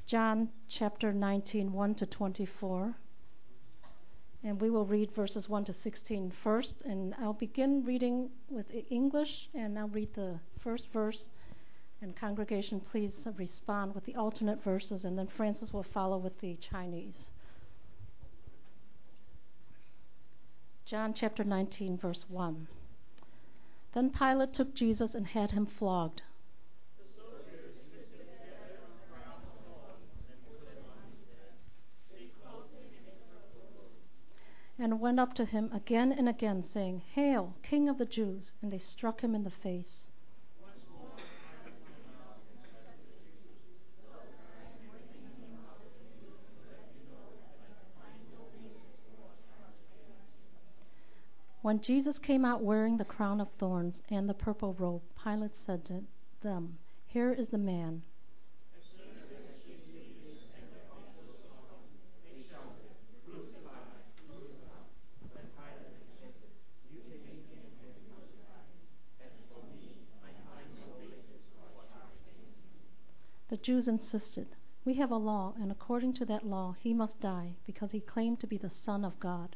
John chapter 19, 1 to 24. And we will read verses 1 to 16 first. And I'll begin reading with English, and I'll read the first verse. And congregation, please respond with the alternate verses, and then Francis will follow with the Chinese. John chapter 19, verse 1. Then Pilate took Jesus and had him flogged. And went up to him again and again, saying, "Hail, King of the Jews!" And they struck him in the face. When Jesus came out wearing the crown of thorns and the purple robe, Pilate said to them, "Here is the man." The Jews insisted, "We have a law, and according to that law he must die, because he claimed to be the Son of God."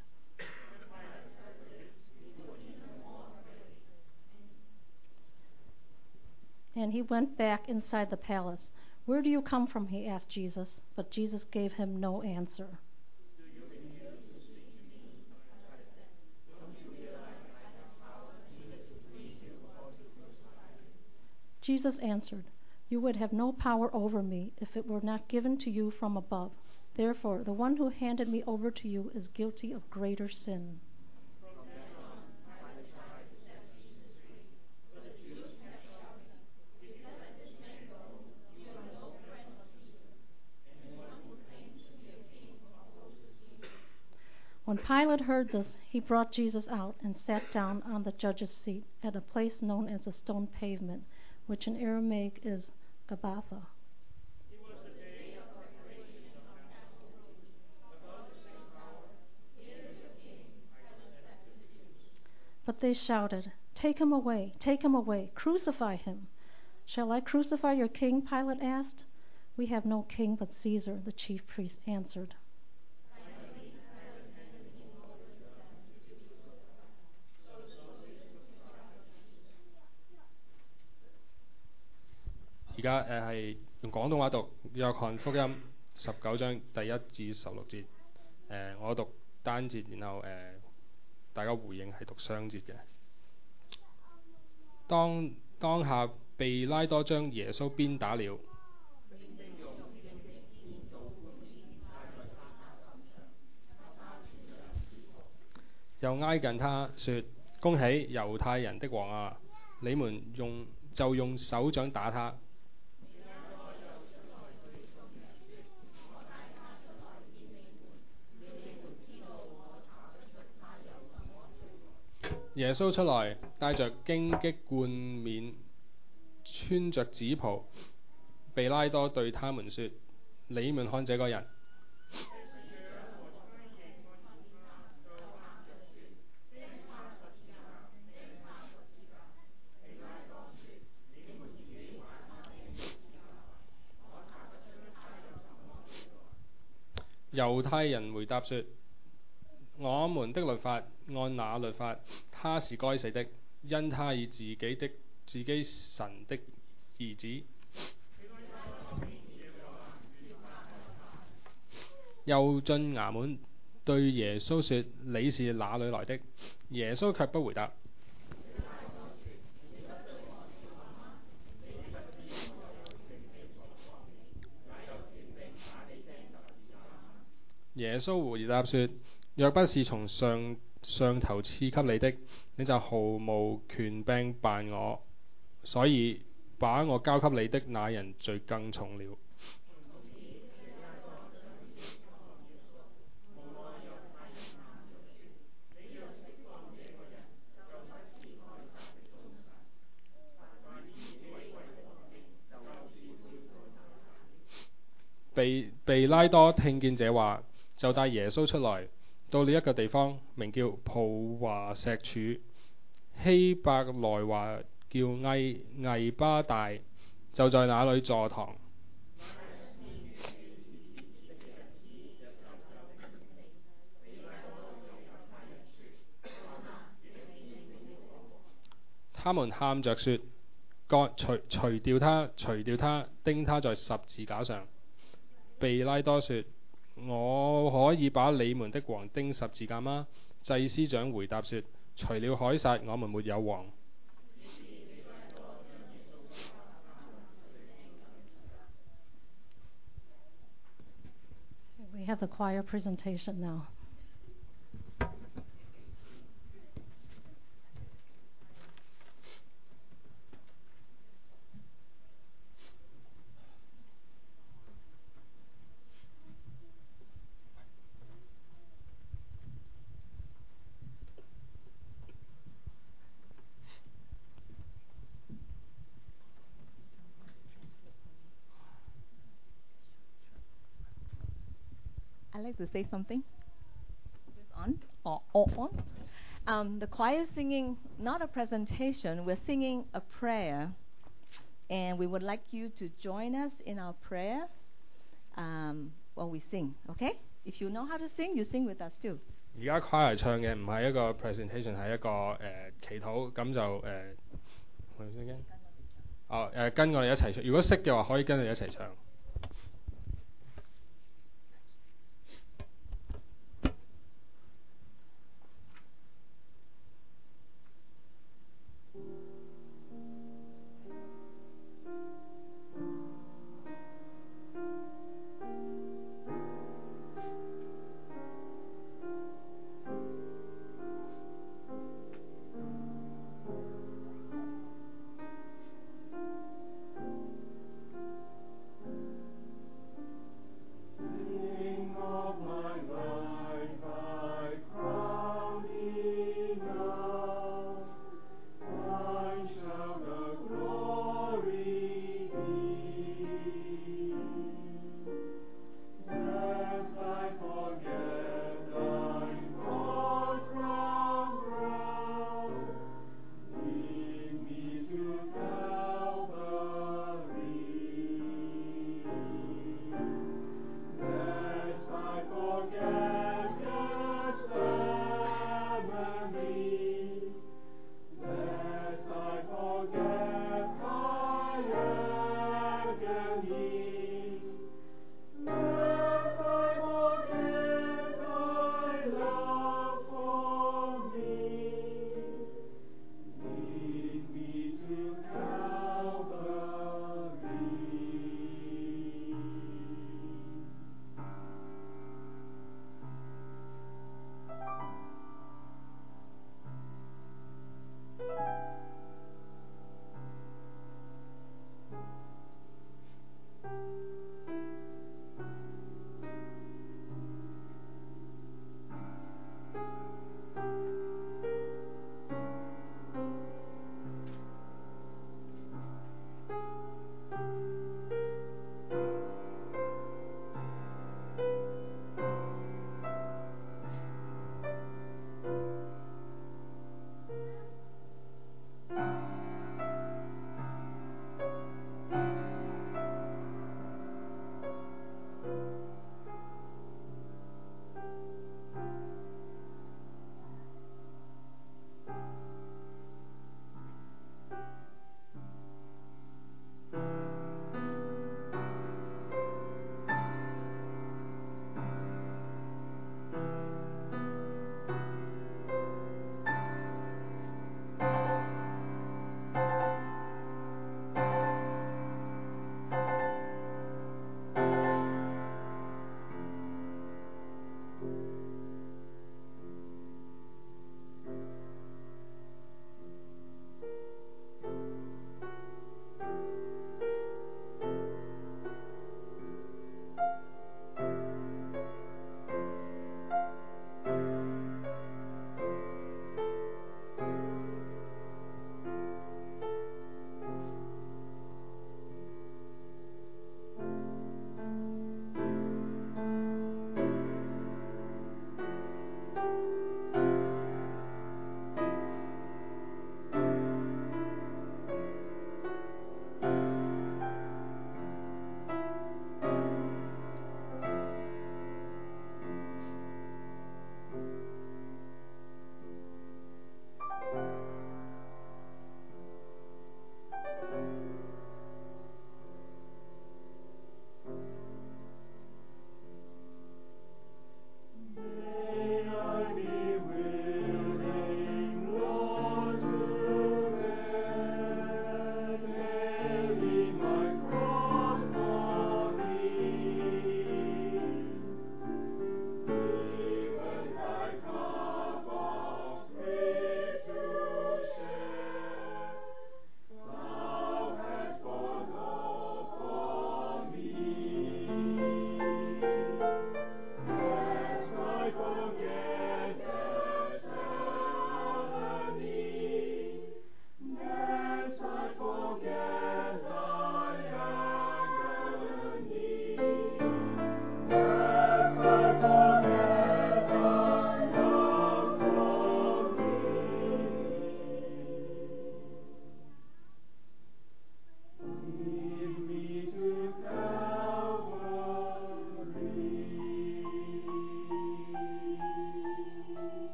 And he went back inside the palace. "Where do you come from?" he asked Jesus. But Jesus gave him no answer. Jesus answered, "You would have no power over me if it were not given to you from above. Therefore, the one who handed me over to you is guilty of greater sin." When Pilate heard this, he brought Jesus out and sat down on the judge's seat at a place known as the stone pavement, which in Aramaic is Gabbatha. But they shouted, take him away, crucify him." "Shall I crucify your king?" Pilate asked. "We have no king but Caesar," the chief priest answered. 而家係用廣東話讀約翰福音19章第1至16節。我讀單節，然後大家回應係讀雙節嘅。當下比拉多將耶穌鞭打了，又挨近他說：恭喜猶太人的王啊！你們用手掌打他。耶穌出來，帶着荊棘冠冕，穿着紫袍。比拉多對他們說：你們看這個人。猶太人回答說：我們的律法按那律法，他是該死的，因他以自己神的兒子。又進衙門對耶穌說：你是哪裏來的？耶穌卻不回答。耶穌回答說：若不是從上頭賜給你的，你就毫無權柄辦我。所以把我交給你的那人罪更重了。比拉多聽見這話，就帶耶穌出來，到了一個地方，名叫普華石柱，希伯來話叫魏巴大，就在那裏坐堂。 他們喊着說：除掉他，除掉他，釘他在十字架上。比拉多說：我可以把你們的王釘十字架嗎？祭司長回答說：除了凱撒，我們沒有王。 We have the choir presentation now. I'd like to say something. On? The choir is singing not a presentation, we're singing a prayer. And we would like you to join us in our prayer while we sing, okay? If you know how to sing, you sing with us too. 而家 choir 唱嘅唔係一個 presentation， 係一個祈禱，咁就我哋先跟我哋一齊唱。如果識嘅話，可以跟我哋一齊唱。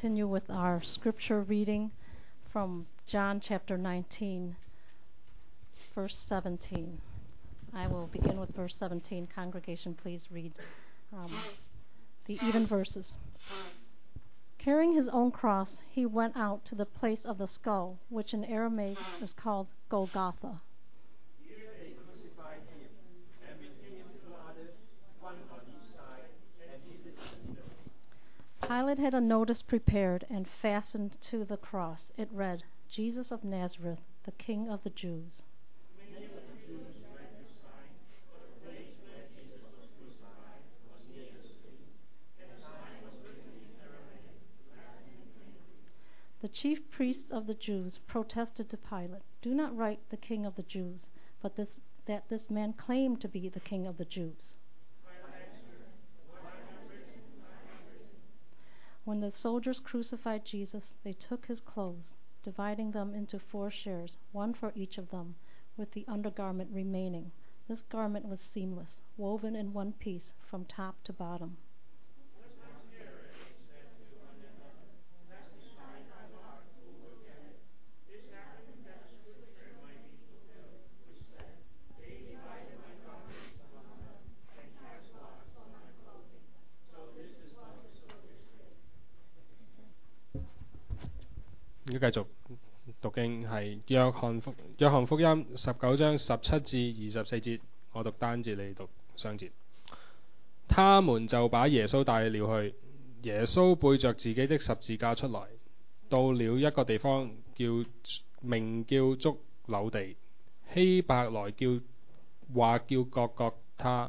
continue with our scripture reading from John chapter 19, verse 17. I will begin with verse 17. Congregation, please read the even verses. Carrying his own cross, he went out to the place of the skull, which in Aramaic is called Golgotha. Pilate had a notice prepared and fastened to the cross. It read, Jesus of Nazareth, the King of the Jews. The chief priests of the Jews protested to Pilate, "Do not write the King of the Jews, but that this man claimed to be the King of the Jews." When the soldiers crucified Jesus, they took his clothes, dividing them into 4 shares, one for each of them, with the undergarment remaining. This garment was seamless, woven in one piece from top to bottom. 而家繼續讀經係約翰福音19章17至24節，我讀單節，你讀雙節。他們就把耶穌帶了去，耶穌背着自己的十字架出來，到了一個地方名叫髑髏地，希伯來話叫各各他。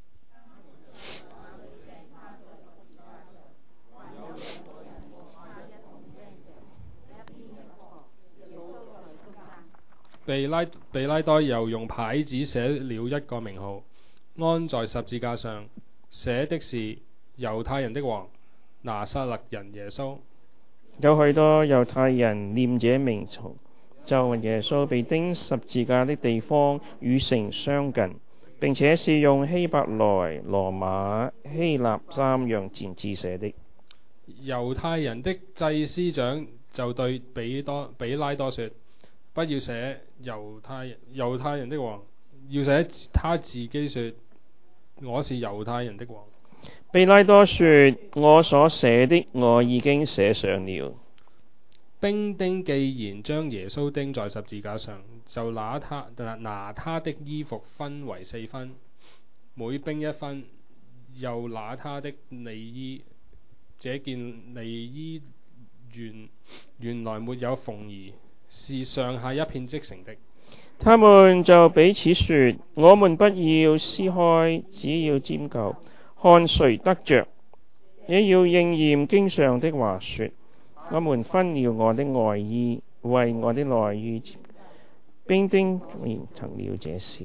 比拉多又用牌子寫了一個名號，安在十字架上，寫的是猶太人的王，拿撒勒人耶穌。 有許多猶太人念這名號，就耶穌被釘十字架的地方與城相近，並且是用希伯來、羅馬、希臘3樣字字寫的。 猶太人的祭司長就對比拉多說，不要寫猶太人的王，要寫他自己說，我是猶太人的王。 比拉多說，我所寫的我已經寫上了。 兵丁既然將耶穌釘在十字架上，就拿他的衣服分為4分，每兵1分，又拿他的內衣，這件內衣原來沒有縫兒，是上下一片織成的。 他們就彼此說，我們不要撕開，只要拈鬮，看誰得着，也要應驗經上的話說，我們分了我的外衣，為我的內衣。兵丁便行了這事。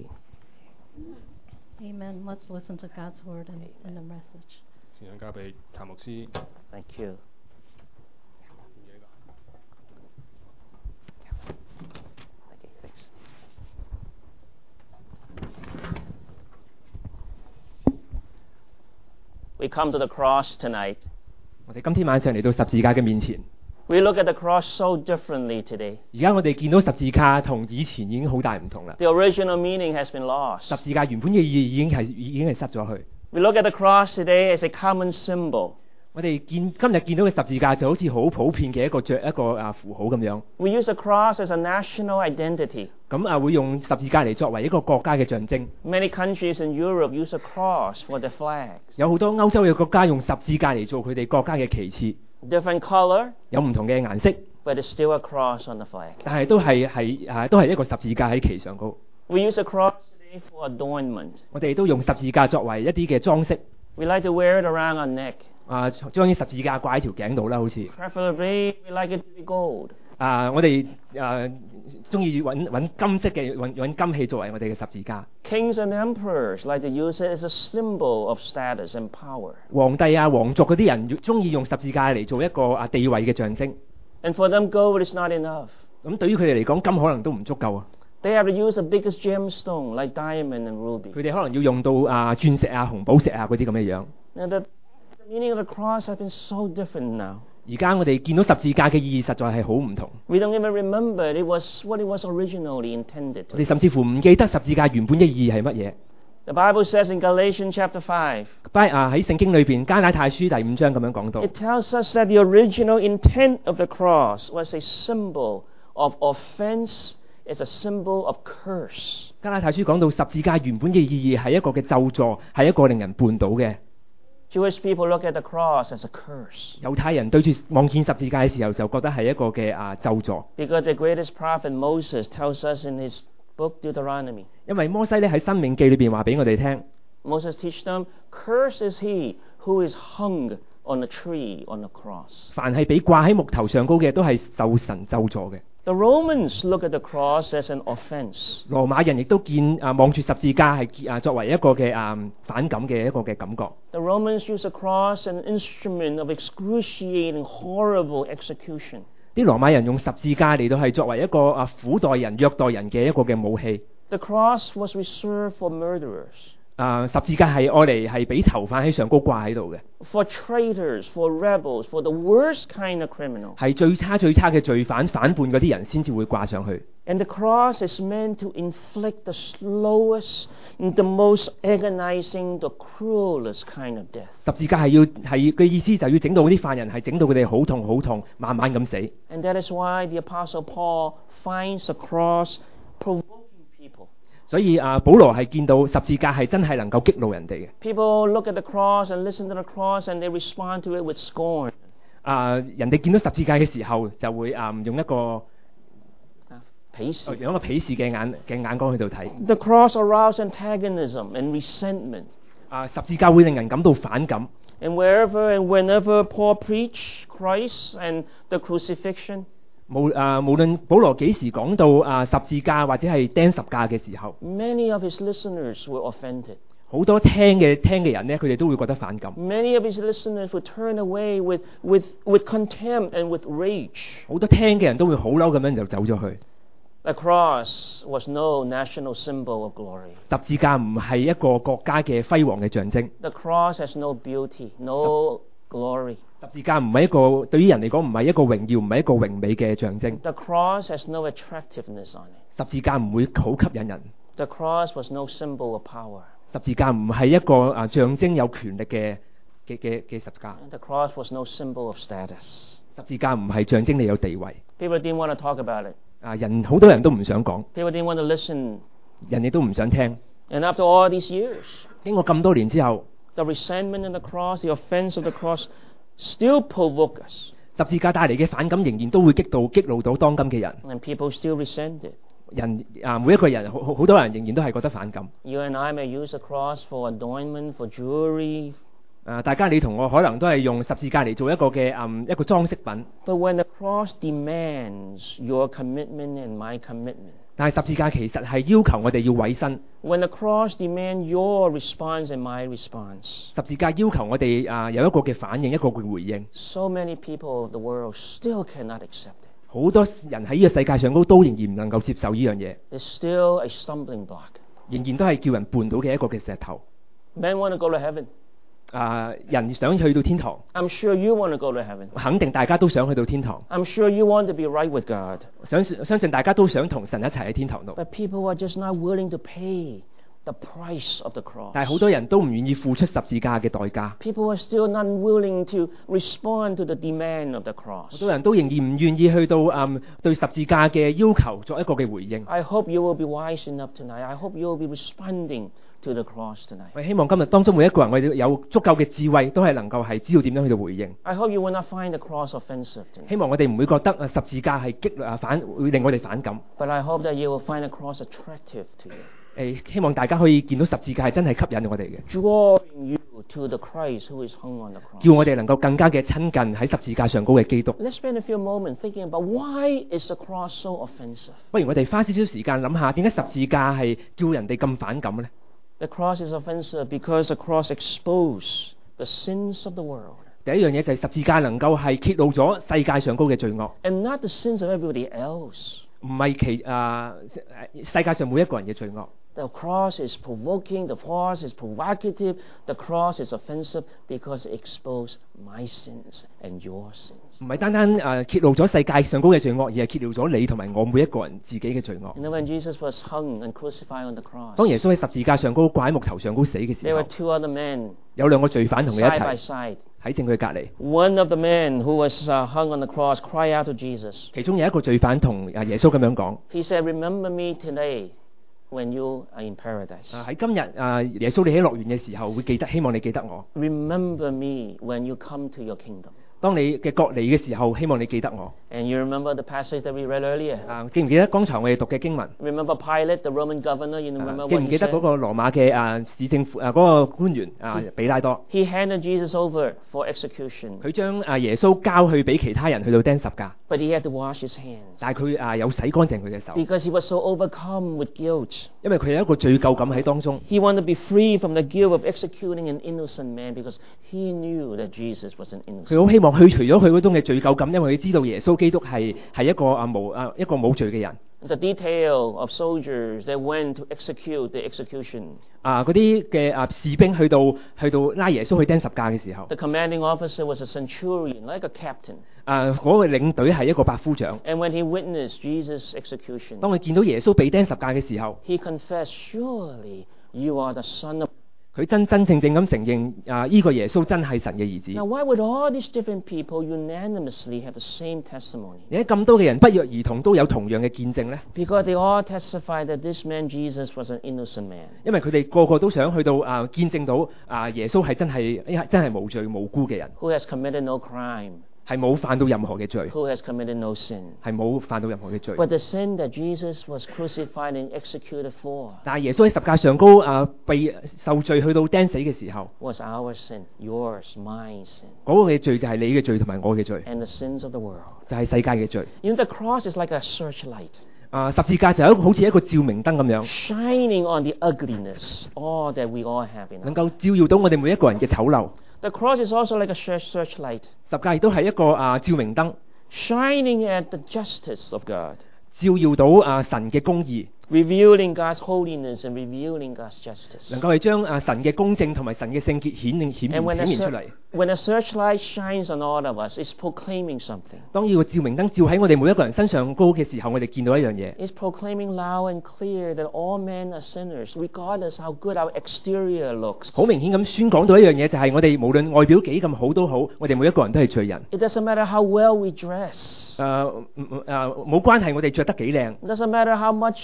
Amen. Let's listen to God's word and the message. 時間交俾譚牧師。 Thank you. We come to the cross tonight. 我哋今天晚上嚟到十字架嘅面前。 We look at the cross so differently today. 而家我哋見到十字架同以前已經好大唔同啦。 The original meaning has been lost. 十字架原本嘅意義已經係失咗去。 We look at the cross today as a common symbol. 我哋今日見到嘅十字架就好似好普遍嘅一個符號咁樣。 We use the cross as a national identity. 咁會用十字架嚟作為一個國家嘅象徵。 Many countries in Europe use a cross for their flags. 有好多歐洲嘅國家用十字架嚟做佢哋國家嘅旗幟。 Different color. 有唔同嘅顏色。 But it's still a cross on the flag. 但係都係一個十字架喺旗上高。 We use a cross today for adornment. 我哋都用十字架作為一啲嘅裝飾。 We like to wear it around our neck. 將啲十字架掛喺條頸度啦，好似。 Preferably, we like it to be gold. 我哋中意揾金色嘅揾金器作為我哋嘅十字架。 Kings and emperors like to use it as a symbol of status and power. 皇帝皇族嗰啲人中意用十字架嚟做一個地位嘅象徵。 And for them, gold is not enough. 咁對於佢哋嚟講，金可能都唔足夠啊。 They have to use the biggest gemstone like diamond and ruby. 佢哋可能要用到鑽石紅寶石嗰啲咁嘅樣。 Now the meaning of the cross has been so different now. 而家我哋見到十字架嘅意義實在係好唔同。 We don't even remember what it was originally intended 我 to 哋甚至乎唔記得十字架原本嘅意義係乜嘢。 The Bible says in Galatians chapter 5, 喺聖經裏邊加拉太書第5章咁樣講到， it tells us that the original intent of the cross was a symbol of offense, it's a symbol of curse. 加拉太書講到十字架原本嘅意義係一個嘅咒詛，係一個令人絆倒嘅。 Jewish people look at the cross as a curse 猶太人對住望見十字架嘅時候，就覺得係一個嘅咒詛， because the greatest prophet Moses tells us in his book Deuteronomy. 因為摩西咧喺申命記裏邊話俾我哋聽， Moses teach them, cursed is he who is hung on a tree on the cross. 凡係被掛喺木頭上高嘅，都係受神咒詛嘅。 The Romans look at the cross as an offense. 羅馬人亦都見望住十字架係作為一個嘅反感嘅一個嘅感覺。 The Romans use the cross as an instrument of excruciating, horrible execution. 啲羅馬人用十字架嚟到係作為一個苦待人、虐待人嘅一個嘅武器。 The cross was reserved for murderers, 十字架係愛嚟係俾囚犯喺上高掛喺度嘅， for traitors, for rebels, for the worst kind of criminal. 係最差嘅罪犯、反叛嗰啲人先至會掛上去。 And the cross is meant to inflict the slowest, the most agonizing, the cruelest kind of death. 十字架係嘅意思就要整到嗰啲犯人係整到佢哋好痛，慢慢咁死。 And that is why the Apostle Paul finds the cross provoking people. 所以保羅係見到十字架係真係能夠激怒人哋嘅。 People look at the cross and listen to the cross and they respond to it with scorn. 人哋見到十字架嘅時候就會用一個鄙視。 用一個鄙視嘅眼光去度睇。 The cross arouses antagonism and resentment. 十字架會令人感到反感。 And wherever and whenever Paul preached Christ and the crucifixion, 無論保羅幾時講到十字架或者係釘十架嘅時候， many of his listeners were offended. 好多聽嘅人呢，佢哋都會覺得反感。 Many of his listeners would turn away with contempt and with rage. 好多聽嘅人都會好嬲咁樣就走咗去。 The cross was no national symbol of glory. 十字架唔係一個國家嘅輝煌嘅象徵。 The cross has no beauty, no glory. 十字架唔係一個對於人嚟講唔係一個榮耀，唔係一個榮美嘅象徵。 The cross has no attractiveness on it. 十字架唔會好吸引人。 The cross was no symbol of power. 十字架唔係一個象徵有權力嘅十字架。 The cross was no symbol of status. 十字架唔係象徵你有地位。 People didn't want to talk about it. 好多人都唔想講， People didn't want to listen. 人亦都唔想聽。 And after all these years, 經過咁多年之後， the resentment of the cross, the offense of the cross, still provoke us. 十字架帶嚟嘅反感仍然都會激怒到當今嘅人。 And people still resent it. 每一個人好多人仍然都係覺得反感。 You and I may use the cross for adornment, for jewelry. 大家你同我可能都係用十字架嚟做一個嘅裝飾品。 But when the cross demands your commitment and my commitment, 但係十字架其實係要求我哋要委身。 when the cross demands your response and my response, 十字架要求我哋有一個嘅反應，一個嘅回應。 so many people of the world still cannot accept it. 好多人喺呢個世界上都仍然唔能夠接受呢樣嘢， It's still a stumbling block. 仍然都係叫人絆倒嘅一個嘅石頭。 Men want to go to heaven. 人想去到天堂， I'm sure you want to go to heaven. 肯定大家都想去到天堂。 I'm sure you want to be right with God. 相信大家都想同神一齊喺天堂度。 But people are just not willing to pay the price of the cross. 但係好多人都唔願意付出十字架嘅代價。 People are still not willing to respond to the demand of the cross. 好多人都仍然唔願意去到對十字架嘅要求作一個嘅回應。 I hope you will be wise enough tonight. I hope you will be responding to the cross tonight. 我希望今日當中每一個人，我哋有足夠嘅智慧，都係能夠係知道點樣去到回應。 I hope you will not find the cross offensive tonight. 希望我哋唔會覺得十字架係會令我哋反感。 But I hope that you will find the cross attractive to you. 希望大家可以見到十字架係真係吸引我哋嘅， Drawing you to the Christ who is hung on the cross. 叫我哋能夠更加嘅親近喺十字架上高嘅基督。 Let's spend a few moments thinking about why is the cross so offensive? 不如我哋花少少時間諗下，點解十字架係叫人哋咁反感呢？ The cross is offensive because the cross exposes the sins of the world. 第一樣嘢就係十字架能夠係揭露咗世界上高嘅罪惡， And not the sins of everybody else. 唔係世界上每一個人嘅罪惡。 The cross is provoking, the cross is provocative, the cross is offensive because it exposes my sins and your sins. 唔係單單揭露咗世界上高嘅罪惡，而係揭露咗你同埋我每一個人自己嘅罪惡。 You know, when Jesus was hung and crucified on the cross, 當耶穌喺十字架上高掛喺木頭上高死嘅時 there were 候， two other men 有兩個罪犯同佢一 side by 齊 side. 喺正佢隔離。 One of the men who was hung on the cross cried out to Jesus. 其中有一個罪犯同耶穌咁樣講： He said, "Remember me today when you are in paradise. 喺今日耶穌你喺樂園嘅時候會記得，希望你記得我。 Remember me when you come to your kingdom." 當你嘅國嚟嘅時候，希望你記得我。 And you remember the passage that we read earlier. 記唔記得剛才我哋讀嘅經文？ Remember Pilate, the Roman governor. You remember 記 what 唔 he 記得 said? 嗰個羅馬嘅市政府嗰個官員比拉多？ He handed Jesus over for execution, 佢將耶穌交去俾其他人去到釘十架， but he had to wash his hands 但係佢有洗乾淨佢嘅手， because he was so overcome with guilt. 因為佢有一個罪疚感喺當中。 He wanted to be free from the guilt of executing an innocent man because he knew that Jesus was an 佢 innocent. 好希望去除咗佢嗰種嘅罪疚感，因為佢知道耶穌基督係一個一個冇罪嘅人。 The detail of soldiers that went to execute the execution. 嗰啲嘅士兵去到拉耶穌去釘十架嘅時候， The commanding officer was a centurion, like a captain. 嗰個領隊係一個百夫長。 And when he witnessed Jesus' execution, 當佢見到耶穌被釘十架嘅時候， he confessed, "Surely you are the Son of..." 佢真正咁承認呢個耶穌真係神嘅兒子。 Now, why would all these different people unanimously have the same testimony? 而家咁多嘅人不約而同都有同樣嘅見證呢？ Because they all testified that this man Jesus was an innocent man. 因為佢哋個個都想去到見證到耶穌係真係無罪無辜嘅人， Who has committed no crime, 係冇犯到任何嘅罪， who has committed no sin. 係冇犯到任何嘅罪。 But the sin that Jesus was crucified and executed for 但係耶穌喺十架上高被受罪去到釘死嘅時候， was our sin, yours, mine sin, 嗰個嘅罪就係你嘅罪同埋我嘅罪， and the sins of the world. 就係世界嘅罪。 You know, the cross is like a searchlight, 十字架就好似一個照明燈咁樣， shining on the ugliness, all that we all have in 能 us. 夠照耀到我哋每一個人嘅醜陋。 The cross is also like a searchlight, 十架亦都係一個照明燈， shining at the justice of God, 照耀到神嘅公義， revealing God's holiness and revealing God's justice. 能夠係將神嘅公正同埋神嘅聖潔顯 And when 現出嚟。 when a searchlight shines on all of us, it's proclaiming something. 當呢個照明燈照喺我哋每一個人身上高嘅時候，我哋見到一樣嘢， It's proclaiming loud and clear that all men are sinners, regardless how good our exterior looks. 好明顯咁宣講到一樣嘢，就係我哋無論外表幾咁好都好，我哋每一個人都係罪人。 It doesn't matter how well we dress. 冇關係，我哋着得幾靚， It doesn't matter how much,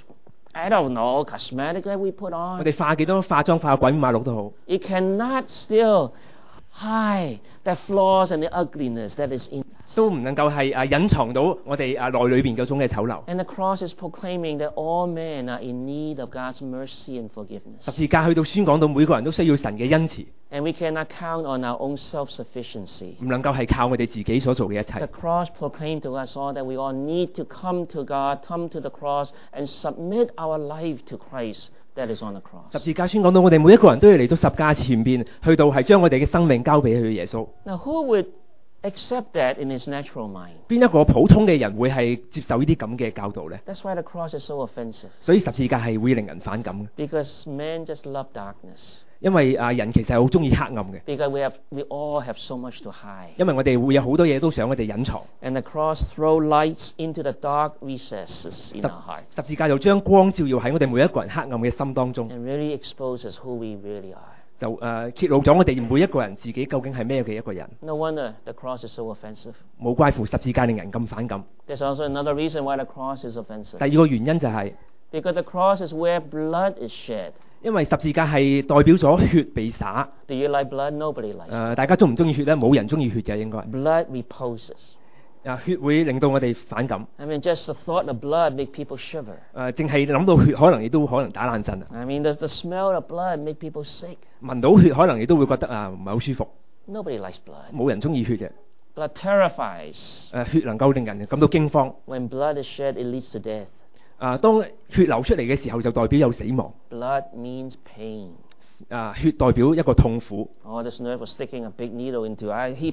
I don't know, cosmetic that we put 我 on. 哋化幾多化妝化鬼五馬六都好， It cannot still hide the flaws and the ugliness that is in us. 都唔能夠係隱藏到我哋內裏邊嗰種嘅醜陋。 And the cross is proclaiming that all men are in need of God's mercy and forgiveness. 十字架去到宣講到每個人都需要神嘅恩慈， And we cannot count on our own self-sufficiency. 唔能夠係靠我哋自己所做嘅一 The 切。 cross proclaimed to us all that we all need to come to God, come to the cross, and submit our life to Christ that is on the 十 cross. 字架宣講到我哋每一個人都要嚟到十架前邊，去到係將我哋嘅生命交俾佢耶穌。 Now, who would accept that in his natural mind? 邊一個普通嘅人會係接受呢啲咁嘅教導呢？ That's why the cross is so offensive. 所以十字架係會令人反感嘅， Because men just love darkness. 因為人其實係好中意黑暗嘅， Because we all have so much to hide. 因為我哋會有好多嘢都想我哋隱藏。 And the cross throw lights into the dark recesses in 十 our heart 十字架就將光照耀喺我哋每一個人黑暗嘅心當中， and really exposes who we really are. 就揭露咗我哋每一個人自己究竟係咩嘅一個人。 No wonder the cross is so offensive. 冇怪乎十字架令人咁反感。 There's also another reason why the cross is offensive. 第二個原因就係、 Because the cross is where blood is shed. 因為十字架係代表咗血被灑。 Do you like blood? Nobody likes it. 大家中唔中意血呢？冇人中意血嘅應該。 Blood repulses. 血會令到我哋反感。 I mean, just the thought of blood make people shiver. 淨係諗到血，可能亦都可能打冷震啊。 I mean, the smell of blood make people sick. 聞到血，可能亦都會覺得唔係好舒服。 Nobody likes blood. 冇人中意血嘅。 Blood terrifies. 血能夠令人感到驚慌。 When blood is shed, it leads to death. 當血流出嚟嘅時候，就代表有死亡。 Blood means pain. 血代表一個痛苦。 Oh, this nurse was sticking a big needle into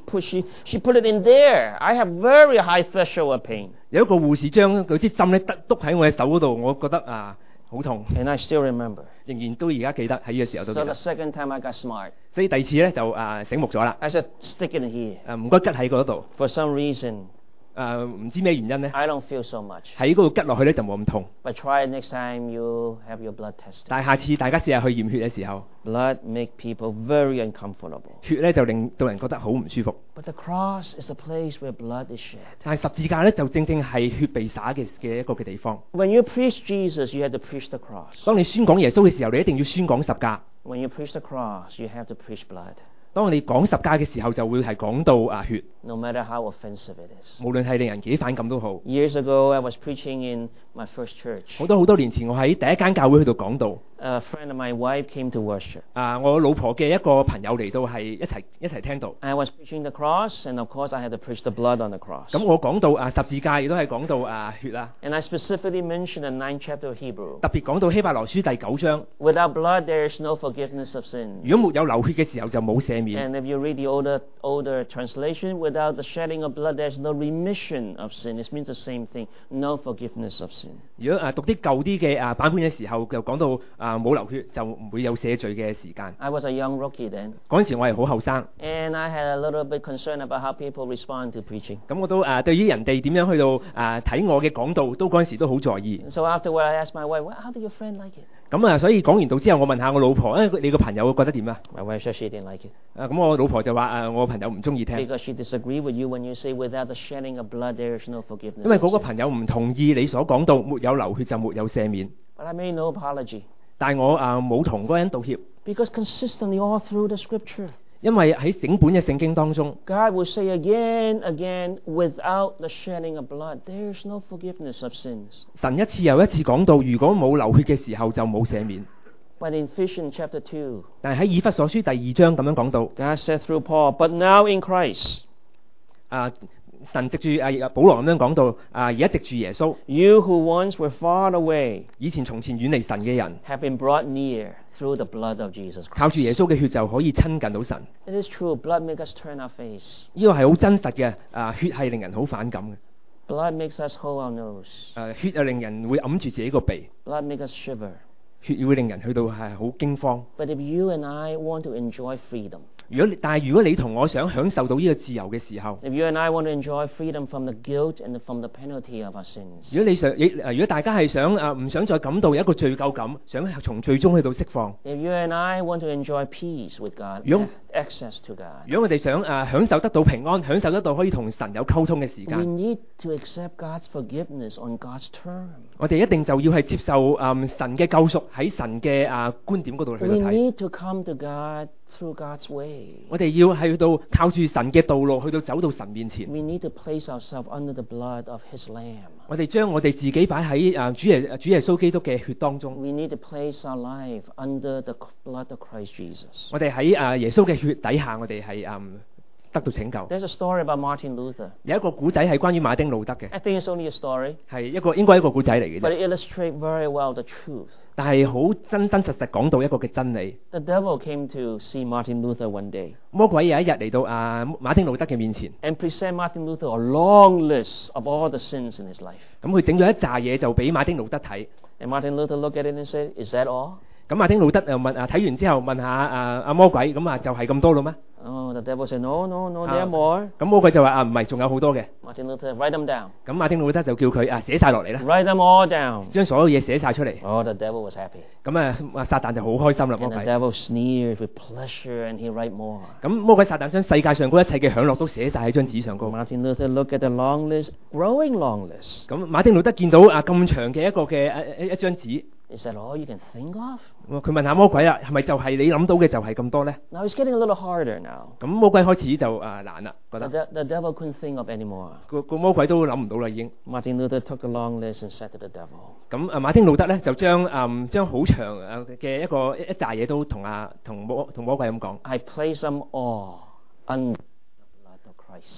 she put it in there. I have very high threshold of pain. 有一個護士將嗰支針咧篤喺我嘅手嗰度，我覺得好痛， And I still remember. 仍然都而家記得喺呢個時候都 So 記 the 得。 second time I got smart. 所以第二次咧就醒目咗啦。 I said, stick it in here. 唔該吉喺嗰度。 For some reason, 唔知咩原因咧， I don't feel so much. 喺嗰度吉落去咧就冇咁痛。 But try it next time you have your blood tested. 但係下次大家試下去驗血嘅時候， Blood make people very uncomfortable. 血咧就令到人覺得好唔舒服。 But the cross is a place where blood is shed. 但係十字架咧就正正係血被灑嘅一個嘅地方。 When you preach Jesus, you have to preach the cross. 當你宣講耶穌嘅時候，你一定要宣講十架。 When you preach the cross, you have to preach blood. 當我哋講十架嘅時候，就會係講到血， No matter how offensive it is. 無論係令人幾反感都好。 Years ago, I was preaching in my first church. 好多年前，我喺第一間教會去度講道。 A friend of my wife came to worship. 我老婆嘅一個朋友嚟到係一齊聽到。 I was preaching the cross, and of course, I had to preach the blood on the cross. 咁我講到十字架，亦都係講到血啦。 And I specifically mentioned the 9th chapter of Hebrew. 特別講到希伯來書第9章， Without blood, there is no forgiveness of sin. 如果沒有流血嘅時候，就冇赦免。 And if you read the older translation, without the shedding of blood, there's no remission of sin. It means the same thing. No forgiveness of sin. 如果讀啲舊啲嘅版本嘅時候，就講到冇流血就唔會有赦罪嘅時間。 I was a young rookie then. 嗰陣時我係好後生， And I had a little bit concern about how people respond to preaching. 咁我都對於人哋點樣去到睇我嘅講道，都嗰陣時都好在意。 So afterward, I asked my wife, well, how did your friend like it? 咁所以講完道之後，我問下我老婆，你個朋友覺得點啊？ My wife said she didn't like it. 咁我老婆就話我朋友唔中意聽， Because she disagreed with you when you say without the shedding of blood, there is no forgiveness. 因為 of 嗰個 sin. 朋友唔同意你所講到沒有流血就沒有赦免。 But I made no apology. 但係我冇同嗰個人道歉， Because consistently all through the scripture, 因為喺整本嘅聖經當中， God will say again, without the shedding of blood, there is no forgiveness of sins. 神一次又一次講到，如果冇流血嘅時候就冇赦免。 But in Ephesians chapter 2, 但係喺以弗所書第2章咁樣講到， God said through Paul, but now in Christ, 神藉住保羅咁樣講到，而家藉住耶穌， you who once were far away 以前從前遠離神嘅人， have been brought near through the blood of Jesus 靠 Christ. 住耶穌嘅血就可以親近到神。 It is true, blood makes us turn our face. 呢個係好真實嘅，血係令人好反感嘅， Blood makes us hold our nose. 血又令人會揞住自己個鼻， Blood makes us shiver. 血會令人去到係好驚慌。 But if you and I want to enjoy freedom, 但係如果你同我想享受到呢個自由嘅時候， if you and I want to enjoy freedom from the guilt and from the penalty of our sins, 如果大家係想唔想再感到有一個罪疚感，想從罪中去到釋放， if you and I want to enjoy peace with God, 如果- access to God, 如果我哋想享受得到平安，享受得到可以同神有溝通嘅時 we 間， need to accept God's forgiveness on God's term. 我哋一定就要係接受神嘅救贖喺神嘅觀點嗰度去 We 到睇。 need to come to God through God's way. 我哋要係去到靠住神嘅道路去到走到神面前。 We need to place ourselves under the blood of His Lamb. 我哋將我哋自己擺喺主耶穌基督嘅血當中。 We need to place our life under the blood of Christ Jesus. 我哋喺耶穌嘅血底下，我哋係得到拯救。 There's a story about Martin Luther. 有一個古仔係關於馬丁路德嘅， I think it's only a story, 係應該一個古仔嚟嘅 but 啫。 it illustrates very well the truth. 但係好真實講到一個嘅真理。 The devil came to see Martin Luther one day 魔鬼有一日嚟到馬丁路德嘅面前， and present Martin Luther a long list of all the sins in his life. 咁佢整咗一紮嘢就俾馬丁路德睇。 And Martin Luther looked at it and said, "Is that all?" 咁馬丁路德又問睇完之後問下阿魔鬼，咁就係咁多咯咩？ Oh, the devil said, "No, no, no, there are more." 咁魔鬼就話唔係，仲有好多嘅。 Martin Luther, write them down. 咁馬丁路德就叫佢寫晒落嚟啦， Write them all down. 將所有嘢寫晒出嚟。 Oh, the devil was happy. 咁撒旦就好開心啦，魔 And the 鬼。 devil sneered with pleasure and he write more. 咁魔鬼撒旦將世界上嗰一切嘅享樂都寫晒喺張紙上高。 Martin Luther looked at the long list, growing long list. 咁馬丁路德見到咁長嘅一個嘅一張紙， Is that all you can think of? 佢問下魔鬼啦，係咪就係你諗到嘅就係咁多咧？ Now it's getting a little harder now. 咁魔鬼開始就難啦，覺 The, 得 the devil couldn't think of any more. 個魔鬼都諗唔到啦已經。 Martin Luther took the long list and said to the devil, 咁馬丁路德咧就將好長嘅一紮嘢都同魔鬼咁講。 I place them all under the blood of Christ.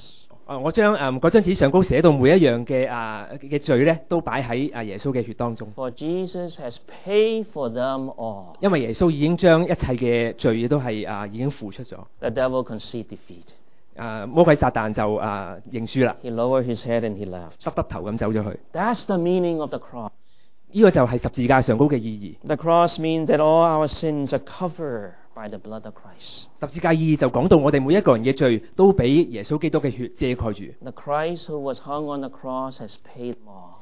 我將嗰張紙上高寫到每一樣嘅罪咧，都擺喺耶穌嘅血當中。 For Jesus has paid for them all. 因為耶穌已經將一切嘅罪都係已經付出咗。 The devil conceded defeat. 魔鬼撒旦就認輸啦， He lowered his head and he left. 耷頭咁走咗去。 That's the meaning of the cross. 呢個就係十字架上高嘅意義。 The cross means that all our sins are covered by the blood of Christ. 十字架意義就講到我哋每一個人嘅罪都俾耶穌基督嘅血遮蓋住。 The Christ who was hung on the cross has paid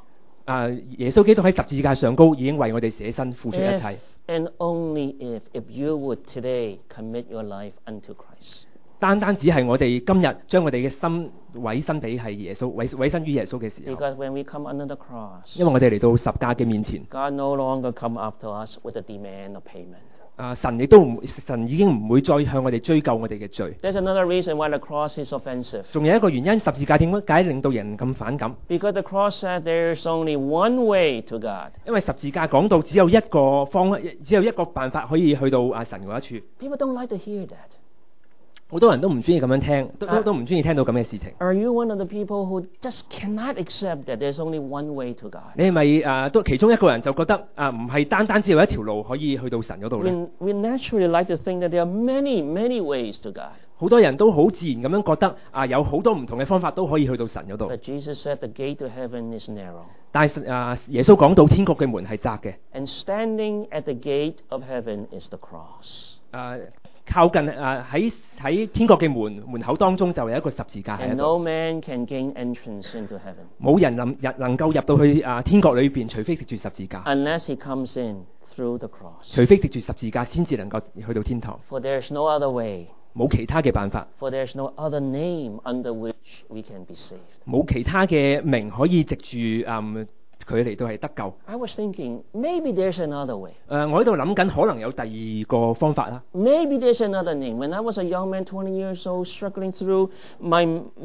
all. 耶穌基督喺十字架上高已經為我哋捨身付出一 If 切。 and only if you would today commit your life unto Christ. 單只係我哋今日將我哋嘅心委身俾係耶穌，委身於耶穌嘅時候， Because when we come under the cross, 因為我哋嚟到十架嘅面前， God no longer come up to us with a demand of payment. 神已經唔會再向我哋追究我哋嘅罪。 There's another reason why the cross is offensive. 仲有一個原因，十字架點解令到人咁反感？ Because the cross said there's only one way to God. 因為十字架講到只有一個辦法可以去到神嗰一處。 People don't like to hear that. 好多人都唔中意咁樣聽，都唔中意聽到咁嘅事情。 Are you one of the people who just cannot accept that there's only one way to God? 你係咪都其中一個人就覺得唔係單只有一條路可以去到神嗰度咧？ We naturally like to think that there are many, many ways to God. 好多人都好自然咁樣覺得有好多唔同嘅方法都可以去到神嗰度。 But Jesus said the gate to heaven is narrow. 但係耶穌講到天國嘅門係窄嘅。 And standing at the gate of heaven is the cross. 靠近喺天國嘅門口當中就有一個十字架喺 And 度。 no man can gain entrance into heaven 冇人能夠入到去天國裏邊，除非藉住十字架， unless he comes in through the cross. 除非藉住十字架先至能夠去到天堂。 For there's no other way. 冇其他嘅辦法， For there's no other name under which we can be saved. 冇其他嘅名可以藉住佢嚟到係得救。 I was thinking, maybe there's another way. 我喺度諗緊，可能有第二個方法啦。 Maybe there's another name. When I was a young man, 20 years old, struggling through my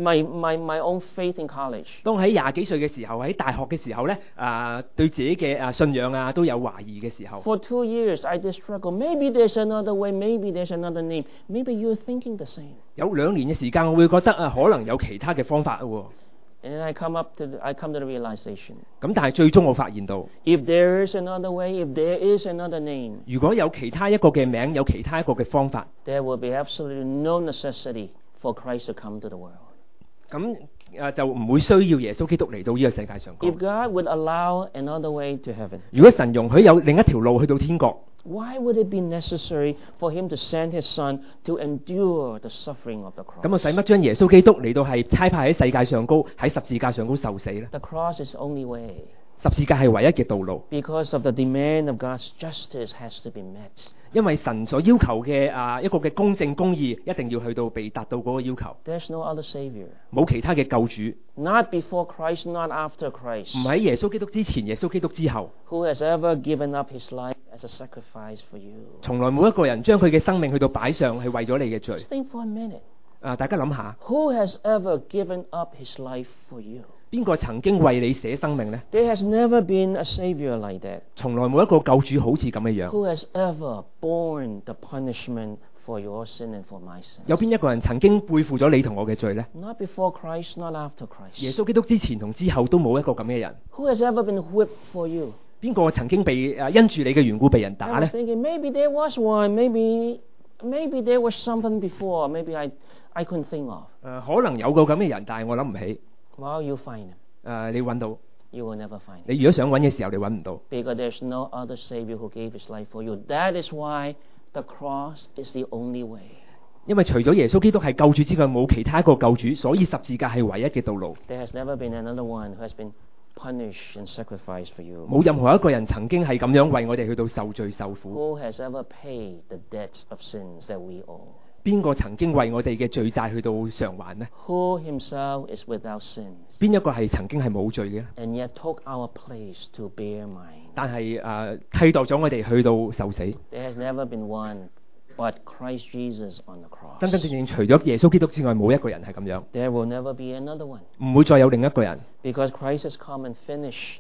own faith in college. 當喺廿幾歲嘅時候，喺大學嘅時候咧，對自己嘅信仰都有懷疑嘅時候。 For 2 years, I did struggle. Maybe there's another way. Maybe there's another name. Maybe you're thinking the same. 有2年嘅時間，我會覺得可能有其他嘅方法喎。 And then I come to the realization. 咁但係最終我發現到， If there is another way, if there is another name, 如果有其他一個嘅名，有其他一個嘅方法， there will be absolutely no necessity for Christ to come to the world. 咁就唔會需要耶穌基督嚟到呢個世界上。 If God would allow another way to heaven, 如果神容許有另一條路去到天國， why would it be necessary for him to send his son to endure the suffering of the 咁 cross? 使乜將耶穌基督嚟到係差派喺世界上高，喺十字架上高受死呢？ The cross is the only way. 十字架係唯一嘅道路， Because of the demand of God's justice has to be met. 因為神所要求嘅一個嘅公正公義一定要去到被達到嗰個要求， There's no other Savior. 冇其他嘅救主， Not before Christ, not after Christ. 唔喺耶穌基督之前，耶穌基督之後， Who has ever given up his life as a sacrifice for you? 從來冇一個人將佢嘅生命去到擺上，係為咗你嘅罪。 Just think for a minute. 大家諗下， Who has ever given up his life for you? 邊個曾經為你捨生命呢？ There has never been a Savior like that. 從來冇一個救主好似咁嘅樣。 Who has ever borne the punishment for your sin and for my sin? 有邊一個人曾經背負咗你同我嘅罪呢？ Not before Christ, not after 耶 Christ. 穌基督之前同之後都冇一個咁嘅人。 Who has ever been whipped for you? 邊個曾經被因住你嘅緣故被人 I 打 was 呢？ thinking maybe there was one, maybe there was something before, maybe I couldn't think of. 可能有個咁嘅人，但係我諗唔起。 Well, you find him. 你揾到， You will never find him. 你如果想揾嘅時候，你揾唔到， Because there's no other Savior who gave his life for you. That is why the cross is the only way. 因為除咗耶穌基督係救主之外，冇其他一個救主，所以十字架係唯一嘅道路。 There has never been another one who has been punished and sacrificed for you. 冇任何一個人曾經係咁樣為我哋去到受罪受苦。 Who has ever paid the debt of sins that we owe? 邊個曾經為我哋嘅罪債去到償還呢？ Who himself is without sins 邊一個係曾經係冇罪嘅？ and yet took our place to bear mine? 但係替代咗我哋去到受死。 There has never been one but Christ Jesus on the cross. 真真正正除咗耶穌基督之外，冇一個人係咁樣， There will never be another one. 唔會再有另一個人。 Because Christ has come and finished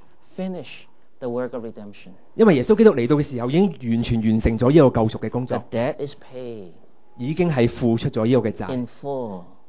the work of redemption. 因為耶穌基督嚟到嘅時候，已經完全完成咗呢個救贖嘅工 The 作， debt is paid 已經係付出咗呢個嘅債， in full.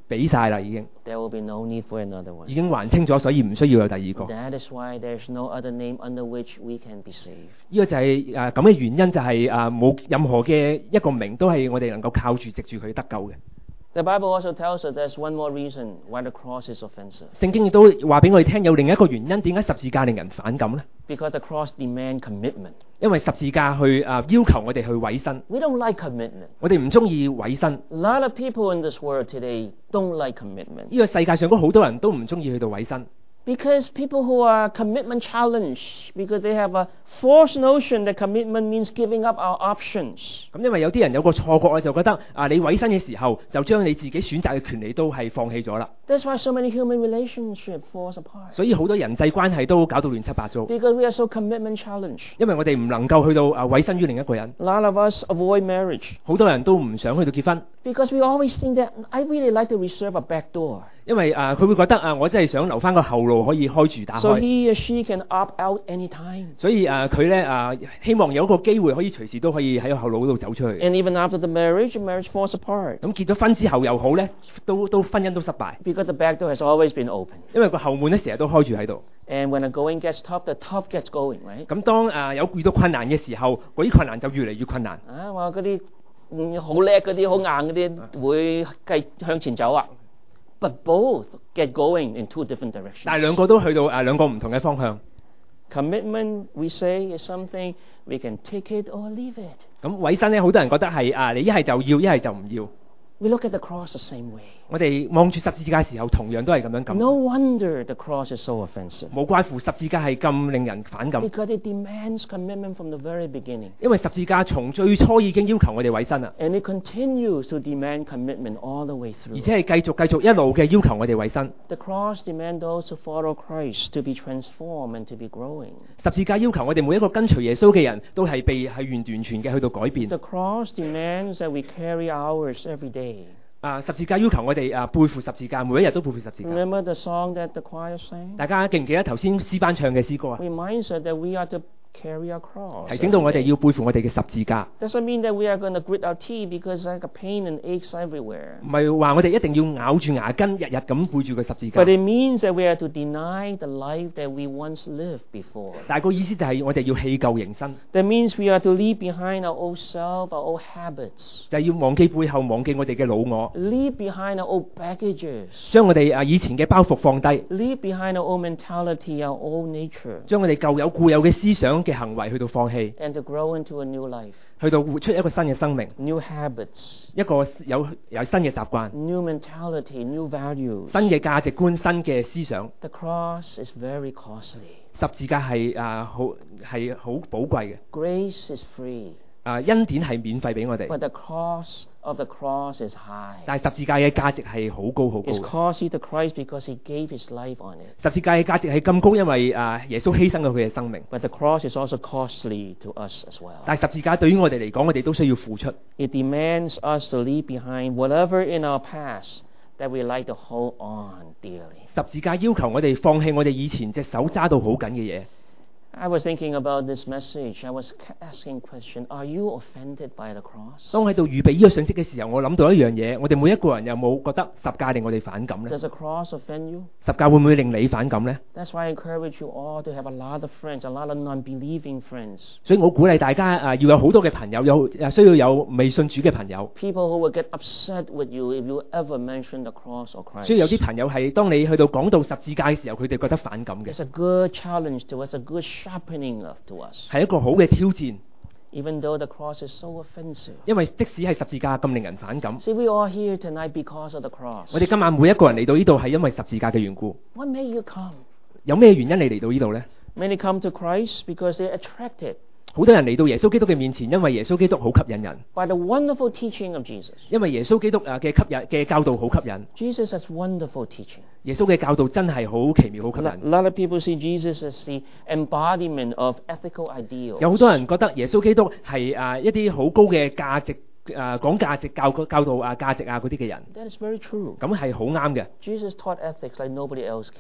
俾晒啦，已經 There will be no need for another one. 已經還清咗，所以唔需要有第二個。 That is why there is no other name under which we can be saved. 呢個就係咁嘅原因，就係冇任何嘅一個名都係我哋能夠靠住藉住佢得救嘅。 The Bible also tells us there's one more reason why the cross is offensive. 聖經亦都話俾我哋聽，有另一個原因，點解十字架令人反感呢？ Because the cross demands commitment. 因為十字架去要求我哋去委身， We don't like commitment. 我哋唔中意委身。 A lot of people in this world today don't like commitment. 呢個世界上嗰好多人都唔中意去到委身。 Because people who are commitment challenged, because they have a false notion that commitment means giving up our options. 咁因為有啲人有個錯覺，就覺得你委身嘅時候，就將你自己選擇嘅權利都係放棄咗啦。 That's why so many human relationships falls apart. 所以好多人際關係都搞到亂七八糟， Because we are so commitment challenged. 因為我哋唔能夠去到委身於另一個人。 A lot of us avoid marriage 好多人都唔想去到結婚， because we always think that I really like to reserve a back door. 因為佢會覺得我真係想留翻個後路可以開住打 So 開， he or she can opt out anytime. 所以佢咧希望有一個機會可以隨時都可以喺個後路嗰度走出去。 And even after the marriage falls apart. 咁結咗婚之後又好咧，都婚姻都失敗， Because the back door has always been open. 因為個後門咧成日都開住喺度。 And when the going gets tough, the tough gets going, right? 咁當有遇到困難嘅時候，嗰啲困難就越嚟越困難。 話嗰啲好叻嗰啲好硬嗰啲會繼向前走啊。But both get going in two different directions. 但係兩個都去到兩個唔同嘅方向。 Commitment, we say, is something we can take it or leave it. 咁委身咧，好多人覺得係你一係就要，一係就唔要。 We look at the cross the same way. 我哋望住十字架嘅時候，同樣都係咁樣 No 咁。 wonder the cross is so offensive. 冇怪乎十字架係咁令人反感， Because it demands commitment from the very beginning. 因為十字架從最初已經要求我哋委身啦， And it continues to demand commitment all the way 而 through. 且係繼續一路嘅要求我哋委身。 The cross demands those who follow Christ to be transformed and to be growing. 十字架要求我哋每一個跟隨耶穌嘅人都係完全嘅去到改變。 The cross demands that we carry ours every day. 十字架要求我哋背負十字架，每一日都背負十字架。 Remember the song that the choir sang? 大家記唔記得頭先詩班唱嘅詩歌啊？ Reminds us that we are to carry our cross. 提醒到我哋要背負我哋嘅十字架， Doesn't mean that we are going to grit our teeth because like a pain and aches everywhere. 唔係話我哋一定要咬住牙根，日日咁背住個十字架。 But it means that we are to deny the life that we once lived before. 但係個意思就係我哋要棄舊迎新， That means we are to leave behind our old self, our old habits. 就係要忘記背後，忘記我哋嘅老我， Leave behind our old baggages. 將我哋以前嘅包袱放低， Leave behind our old mentality, our old nature. 將我哋舊有固有嘅思想嘅行為去到放棄， And to grow into a new life. 去到活出一個新嘅生命， New habits. 一個有新嘅習慣、 New mentality, new values. 新嘅價值觀、新嘅思想。 The cross is very costly. 十字架係好寶貴嘅， Grace is free. 恩典係免費俾我哋， But the cost of the cross is high. 但係十字架嘅價值係好高好高 It's 嘅。 costly to Christ because he gave his life on it. 十字架嘅價值係咁高，因為耶穌犧牲咗佢嘅生命。 But the cross is also costly to us as well. 但係十字架對於我哋嚟講，我哋都需要付出。 It demands us to leave behind whatever in our past that we like to hold on dearly. 十字架要求我哋放棄我哋以前隻手揸到好緊嘅嘢。 I was thinking about this message. I was asking question, are you offended by the cross? 當喺度預備呢個信息嘅時候，我諗到一樣嘢，我哋每一個人有冇覺得十架令我哋反感呢？ Does the cross offend you? 十架會唔會令你反感呢？ That's why I encourage you all to have a lot of friends, a lot of non-believing friends. 所以我鼓勵大家要有好多嘅朋友，需要有未信主嘅朋友。 People who will get upset with you if you ever mention the cross or Christ. 所以有啲朋友係當你去到講到十字架嘅時候，佢哋覺得反感嘅， It's a good challenge to us, a good sharpening to us. 係一個好嘅挑戰。 Even though the cross is so offensive. 因為即使係十字架咁令人反感， See, we all here tonight because of the cross. 我哋今晚每一個人嚟到呢度係因為十字架嘅緣故。 What made you come? 有咩原因你嚟到呢度呢？ Many come to Christ because they're attracted 好多人嚟到耶穌基督嘅面前，因為耶穌基督好吸引人， by the wonderful teaching of Jesus. 因為耶穌基督嘅教導好吸引。 Jesus has wonderful teaching. 耶穌嘅教導真係好奇妙，好吸 A 引。 lot of people see Jesus as the embodiment of ethical ideals. 有好多人覺得耶穌基督係一啲好高嘅價值講價值教導價值嗰啲嘅人， That is very true. 咁係好啱嘅。 Jesus taught ethics like nobody else can.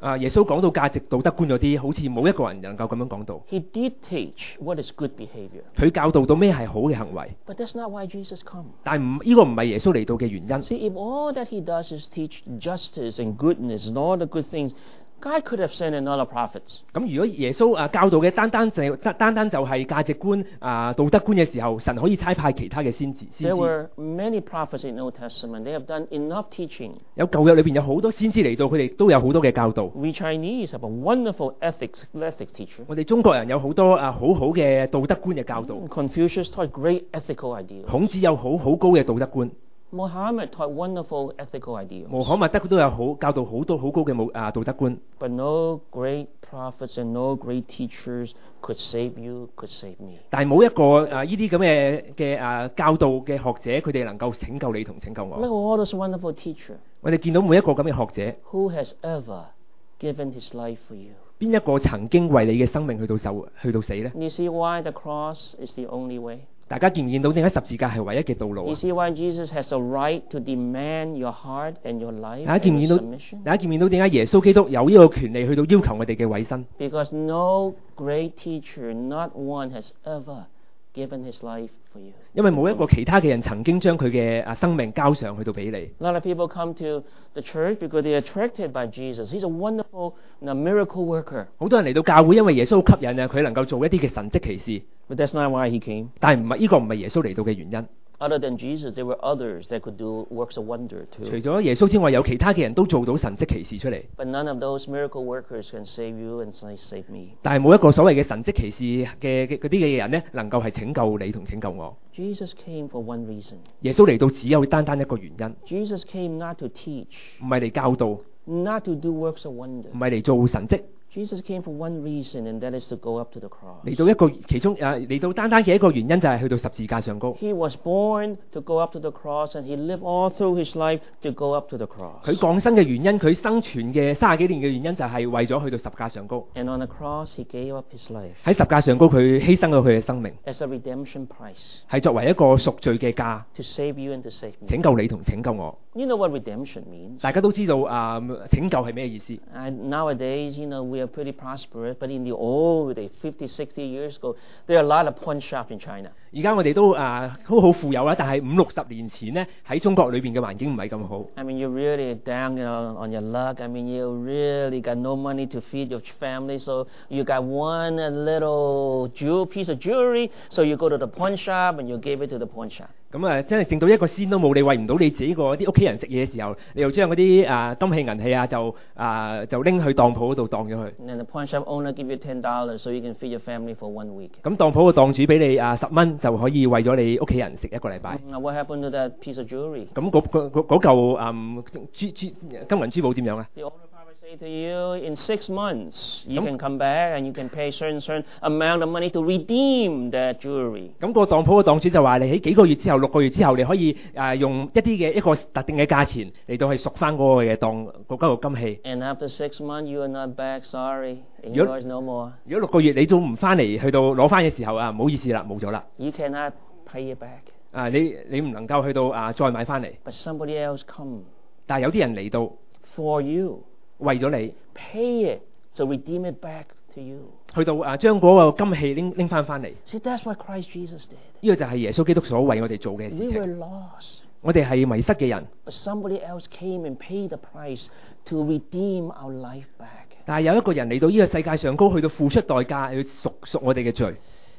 耶穌講到價值道德觀嗰啲，好似冇一個人能夠咁樣講到。 He did teach what is good behavior. 佢教導到咩係好嘅行為， But that's not why Jesus come. 但呢個唔係耶穌嚟到嘅原因。 See, if all that he does is teach justice and goodness and all the good things, God could have sent another prophet. 咁如果耶穌教導嘅單單就係價值觀道德觀嘅時候，神可以差派其他嘅先知。 There were many prophets in the Old Testament. They have done enough teaching. 有舊約裏邊有好多先知嚟到，佢哋都有好多嘅教導。 We Chinese have a wonderful ethics teacher. 我哋中國人有好多好好嘅道德觀嘅教導。 Confucius taught great ethical ideals. 孔子有好高嘅道德觀。 Muhammad taught wonderful ethical ideals. 穆罕默德都有教導好多好高嘅道德觀。 But no great prophets and no great teachers could save you, could save me. 但係冇一個呢啲咁嘅教導嘅學者，佢哋能夠拯救你同拯救 Look 我。 at all those wonderful teachers. 我哋見到每一個咁嘅學者， Who has ever given his life for you? 邊一個曾經為你嘅生命去到死呢？ You see why the cross is the only way? 大家見唔見到點解十字架係唯一嘅道路 You 啊？ see why Jesus has a right to demand your heart and your life 大家見唔 and 見 your 到 submission? 大家見唔見到點解耶穌基督有呢個權利去到要求我哋嘅委身？ Because no great teacher, not one, has ever given his life for you. 因為冇一個其他嘅人曾經將佢嘅生命交上去到俾你。 A lot of people come to the church because they are attracted by Jesus. He's a wonderful miracle worker. 好多人嚟到教會，因為耶穌好吸引啊，佢能夠做一啲嘅神蹟奇事。 But that's not why he came. 但係呢個唔係耶穌嚟到嘅原因。 Other than Jesus, there were others that could do works of wonder 除 too. 咗耶穌之外，有其他嘅人都做到神蹟奇事出嚟。 But none of those miracle workers can save you and save me. 但係冇一個所謂嘅神蹟奇事嘅嗰啲嘅人呢，能夠係拯救你同拯救我。 Jesus came for one reason. 耶穌嚟到只有單單一個原因， Jesus came not to teach, 唔係嚟教導， not to do works of wonder. 唔係嚟做神蹟， Jesus came for one reason, and that is to go up to the cross. 嚟到一個其中嚟到單單嘅一個原因就係去到十字架上高。 He was born to go up to the cross, and he lived all through his life to go up to the cross. 佢降生嘅原因，佢生存嘅30幾年嘅原因就係為咗去到十架上高。 And on the cross, he gave up his life 喺十架上高，佢犧牲咗佢嘅生命， as a redemption price 係作為一個贖罪嘅價， to save you and to save me. 拯救你同拯救我。 You know what redemption means. 大家都知道拯救係咩意思？ Nowadays, we are pretty prosperous, but in the old days, 50, 60 years ago, there are a lot of pawn shops in China. 而家我哋都好富有啦，但係5、60年前呢，喺中國裏邊嘅環境唔係咁好。 I mean, you're really down on your luck. I mean, you really got no money to feed your family, so you got one little piece of jewelry, so you go to the pawn shop and you give it to the pawn shop. 咁真係剩到一個仙都冇，你餵唔到你自己啲屋企人食嘢嘅時候，你又將嗰啲金器銀器就拎去當鋪嗰度當咗佢。 And the pawn shop owner give you $10, so you can feed your family for 1 week. 咁當鋪嘅檔主俾你10蚊就可以餵咗你屋企人食1個禮拜。 Now, what happened to that piece of jewelry? 咁嗰嚿金銀珠寶點樣啊？ The owner probably say to you, in 6 months, you can come back and you can pay certain amount of money to redeem that jewelry. 咁個當鋪嘅檔主就話：你喺幾個月之後、6個月之後，你可以用一個特定嘅價錢嚟到去贖翻嗰個嘅嗰嚿金器。 And after 6 months, you are not back. Sorry, Yep. yours no more. 如果6個月你都唔翻嚟，去到攞翻嘅時候唔好意思啦，冇咗啦。 You cannot pay it back. 你唔能夠去到再買翻嚟。 But somebody else come 但係有啲人嚟到 for you, 為咗你， pay it, so redeem it back to you. 去到將嗰個金器拎翻嚟。 See, that's what Christ Jesus did. 呢個就係耶穌基督所為我哋做嘅事 We 情。 were lost, 我哋係迷失嘅人， but somebody else came and paid the price to redeem our life back. 但係有一個人嚟到呢個世界上高，去到付出代價去贖我哋嘅罪。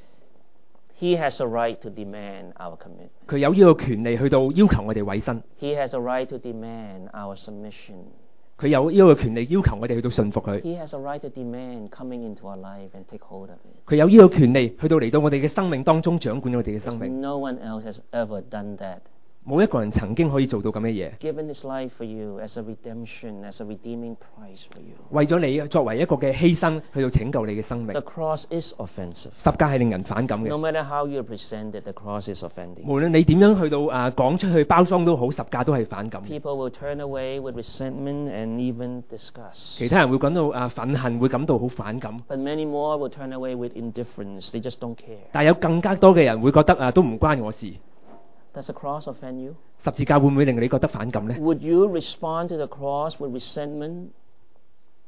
He has a right to demand our commitment. 佢有呢個權利去到要求我哋委身， He has a right to demand our submission. 佢有呢個權利要求我哋去到信服佢。 He has a right to demand coming into our life and take hold of it. 佢有呢個權利去到嚟到我哋嘅生命當中掌管我哋嘅生 Because 命。 no one else has ever done that. 冇一個人曾經可以做到咁嘅嘢， Given his life for you as a redemption, as a redeeming price for you. 為咗你作為一個嘅犧牲去到拯救你嘅生命。 The cross is offensive. 十架係令人反感 No 嘅， matter how you present it, the cross is offending. 無論你點樣去到講出去包裝都好，十架都係反感。 People will turn away with resentment and even disgust. 其他人會感到憤恨，會感到好反感。 But many more will turn away with indifference. They just don't care. 但係有更加多嘅人會覺得都唔關我事。 Does the cross offend you? 十字架會唔會令你覺得反感呢？ Would you respond to the cross with resentment?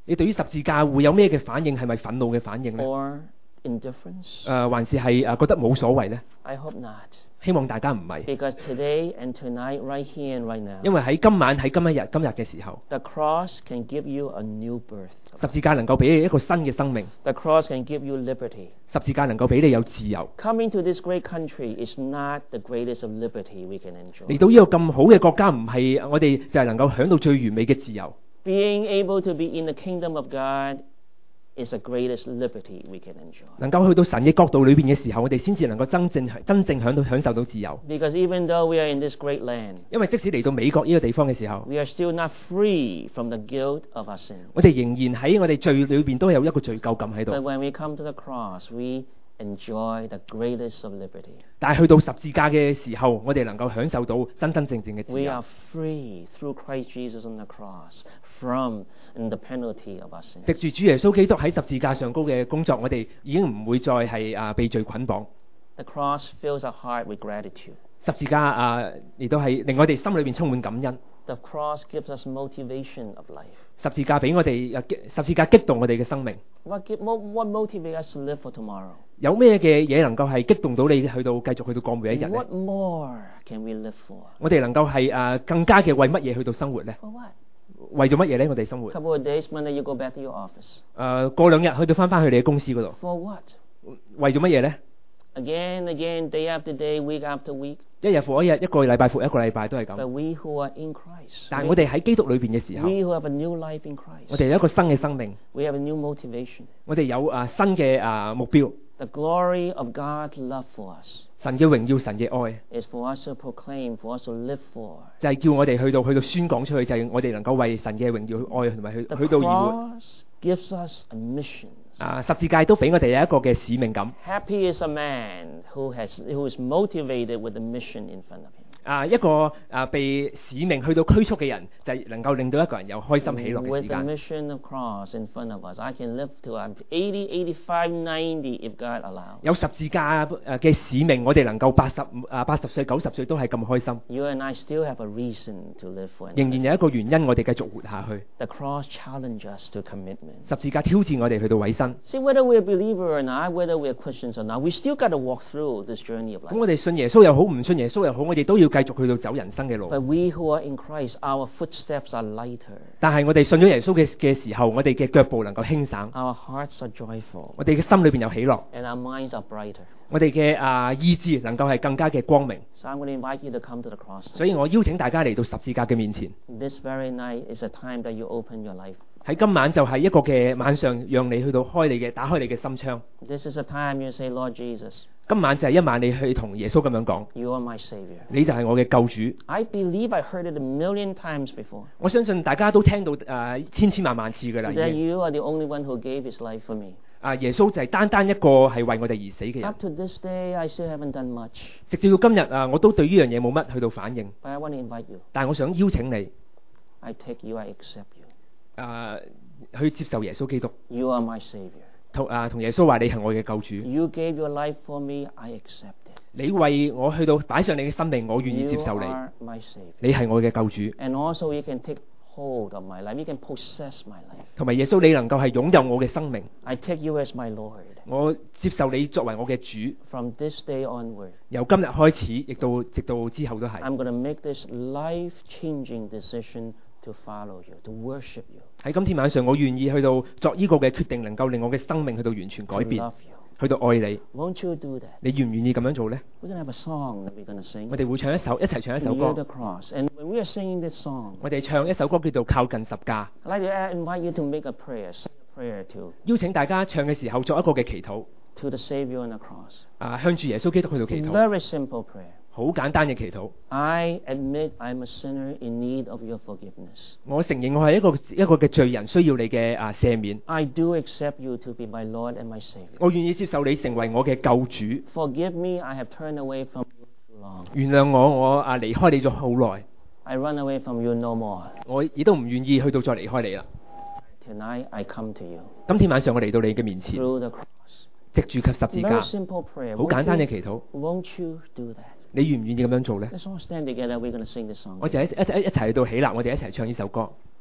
你對於十字架會有咩嘅反應？係咪憤怒嘅反應呢？ or indifference? 還是係覺得冇所謂呢？ I hope not. 希望大家唔係， Because today and tonight, right here and right now, 因為喺今晚喺今日嘅時候， the cross can give you a new birth. 十字架能夠俾你一個新嘅生命， The cross can give you liberty. 十字架能夠俾你有自由。 Coming to this great country is not the greatest of liberty we can 嚟 enjoy. 到呢個咁好嘅國家，唔係我哋就係能夠享到最完美嘅自由。 Being able to be in the kingdom of God is the greatest liberty we can enjoy. 能夠去到神嘅國度裏邊嘅時候，我哋先至能夠真正享受到自由。 Because even though we are in this great land, 因為即使嚟到美國呢個地方嘅時候， we are still not free from the guilt of our sin. 我哋仍然喺我哋罪裏邊都有一個罪疚感喺 But 度。 when we come to the cross, we enjoy the greatest of liberty. 但係去到十字架嘅時候，我哋能夠享受到真正嘅自 We 由 are。free through Christ Jesus on the cross from the penalty of our sin. 藉住主耶穌基督喺十字架上高嘅工作，我哋已經唔會再係被罪捆綁。 The cross fills our heart with gratitude. 十字架亦都係令我哋心裏邊充滿感恩。 The cross gives us motivation of life. 十字架俾我哋十字架激動我哋嘅生命。 What motivates us to live for tomorrow? 有咩嘅嘢能夠係激動到你去到繼續去到過每一日呢？ What more can we live for? 我哋能夠係更加嘅為乜嘢去到生活呢？ For what? 為咗乜嘢呢？我哋生活 Couple of days, Monday you go back to your office. 過2日去到翻去你嘅公司嗰度， For what? 為咗乜嘢呢？ Again, day after day, week after week. 一日復一日，一個禮拜復一個禮拜都係 But 咁。 we who are in Christ, 但係我哋喺基督裏邊嘅時候， we who have a new life in 我 Christ, 哋有一個新嘅生命， we have a new motivation. 我哋有新嘅目標。 The glory of God's love for us 神嘅榮耀，神嘅愛， is for us to proclaim, for us to live for. 就係叫我哋去到宣講出去，就係我哋能夠為神嘅榮耀愛同埋去 The 到而活。 cross gives us a mission. 十字架都俾我哋有一個嘅使命感。 Happy is a man who is motivated with the mission in front of him. 一個被使命去到拘束嘅人，就係能夠令到一個人有開心喜樂嘅時 With the 間。 mission of cross in front of us, I can live till I'm 80, 85, 90 if God allows. 有十字架嘅使命，我哋能夠80歲、90歲都係咁開心。 You and I still have a reason to live for 仍 another. 然有一個原因，我哋繼續活下去。 The cross challenges us to commitment. 十字架挑戰我哋去到委身。 See, whether we're a believer or not, whether we're Christians or not, we still got to walk through this journey of 咁 life. 我哋信耶穌又好，唔信耶穌又好，我哋都要繼續去到走人生嘅路。 But we who are in Christ, our footsteps are lighter. 但係我哋信咗耶穌嘅時候，我哋嘅腳步能夠輕省， Our hearts are joyful. 我哋嘅心裏邊有喜樂， And our minds are brighter. 我哋嘅意志能夠係更加嘅光明。 So I'm going to invite you to come to the cross. 所以我邀請大家嚟到十字架嘅面前。 This very night is a time that you open your life. 喺今晚就係一個嘅晚上，讓你去到打開你嘅心窗。 This is a time you say, Lord Jesus, 今晚就係一晚你去同耶穌咁樣講， you are my Savior. 你就係我嘅救主。 I believe I heard it a million times before. 我相信大家都聽到千萬次㗎啦。已 That 經 you are the only one who gave his life for me. 耶穌就係單一個係為我哋而死嘅人。 Up to this day, I still haven't done much. 直至到今日我都對呢樣嘢冇乜去到反應。 But I want to invite you. 但係我想邀請你 I take you, I accept you. 去接受耶穌基督， You are my Savior. 同耶穌話你係我嘅救主。 You gave your life for me, I accept it. 你為我去到擺上你嘅生命，我願意接 You 受你。 are my Savior. 你係我嘅救主， And also, you can take hold of my life. You can possess my life. 同埋耶穌你能夠係擁有我嘅生命。 I take you as my Lord. 我接受你作為我嘅主， From this day onward, 由今日開始，亦到直到之後都係。 I'm going to make this life-changing decision to follow you, to worship you, 喺今天晚上，我願意去到作呢個嘅決定，能夠令我嘅生命去到完全 to 改變， love you. 去到愛你。 Won't you do that? 你願唔願意咁樣做呢？ We're going to have a song that we're going to sing. 我哋會唱一齊唱一首 Near the 歌。 cross. And when we are singing this song, 我哋唱一首歌叫做《靠近十架》。 I'd like to invite you to make a prayer, say a prayer 邀請大家唱嘅時候作一個嘅祈禱， to the Savior on the cross. 向住耶穌基督去到祈禱， Very simple prayer. 好簡單嘅祈禱。 I admit I'm a sinner in need of your forgiveness. 我承認我係一個嘅罪人，需要你嘅赦免。 I do accept you to be my Lord and my Savior. 我願意接受你成為我嘅救主。 Forgive me, I have turned away from you too long. 原諒我離開你咗好耐， I run away from you no more. 我亦都唔願意去到再離開你啦。 Tonight I come to you 今天晚上我嚟到你嘅面前， through the cross. 藉住及十字 Very 架， simple prayer. 好簡單嘅祈禱。 Won't you do that? 你願唔願意咁樣做呢？ Let's all stand together. We're going to sing this song. 我就一齊去到起立，我哋一齊唱呢首歌。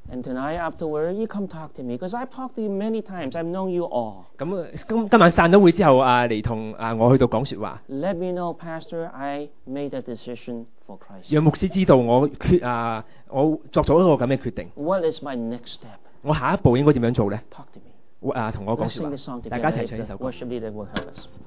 And tonight afterward, you come talk to me because I've talked to you many times. I've known you all. 咁今晚散咗會之後嚟同我去到講説話， Let me know, Pastor, I made a decision for Christ. 讓牧師知道我作咗一個咁嘅決定。 What is my next step? 我下一步應該點樣做呢？ Talk to me. 同我講 Let's sing 説 this song 話， together. 大家一齊唱呢首歌。 Worship leader will help us.